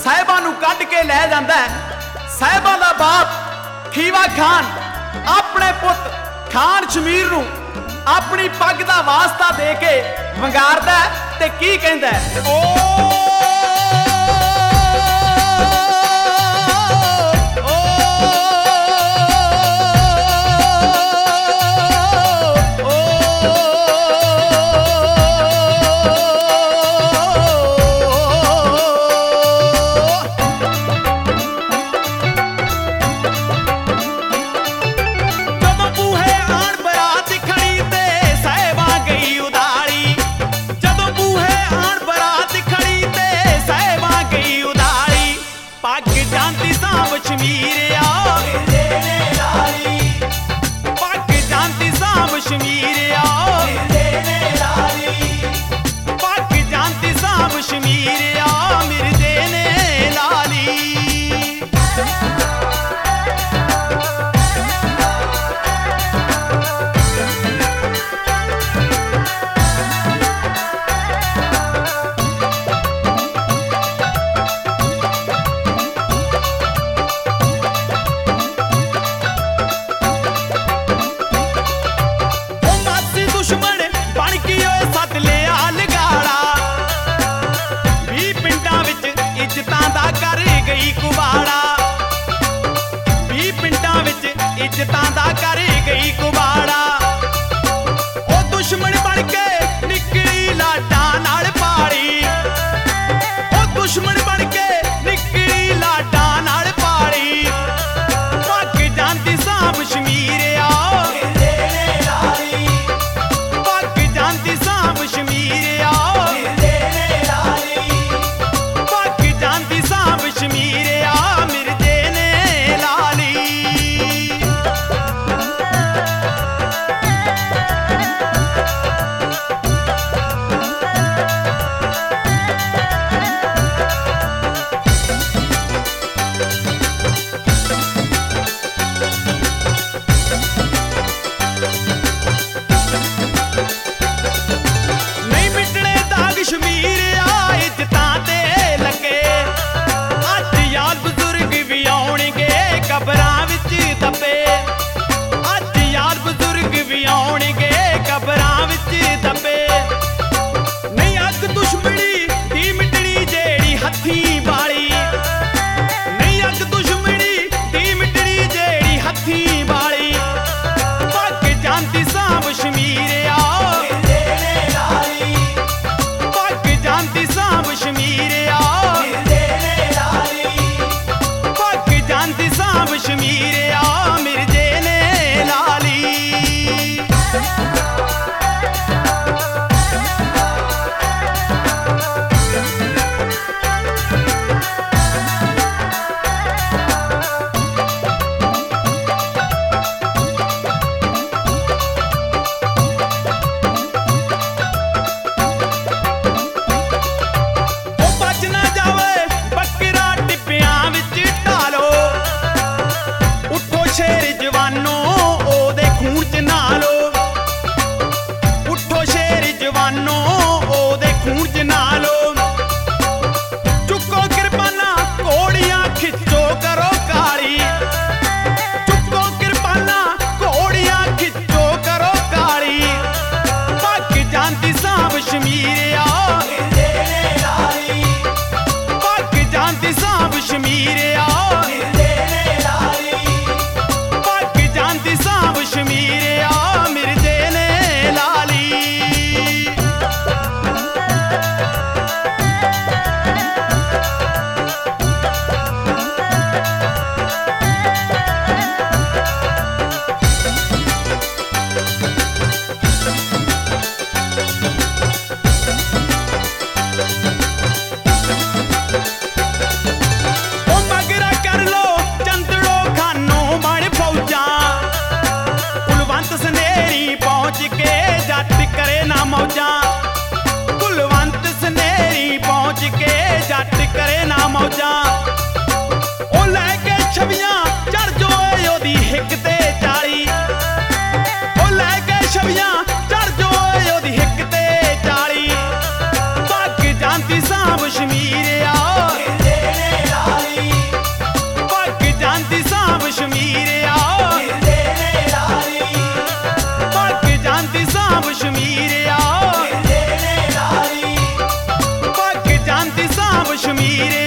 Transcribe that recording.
साहिबा नूं कढ के लै जांदा है। साहिबा दा बाप खीवा खान अपने पुत खान शमीर नूं अपनी पग दा वास्ता दे के वंगारदा ते की कहंदा है, इज्जतां दा कर गई कुबाड़ा। ओ दुश्मन बन के निकली लाडा नाल पाड़ी, ओ दुश्मन बन के निकली लाडा नाल पाड़ी। पग जांदी सांभ शमीरिया, पग जांदी सांभ शमीरिया, पग जांदी सांभ शमीरिया मिर्जे ने लाली। कश्मीर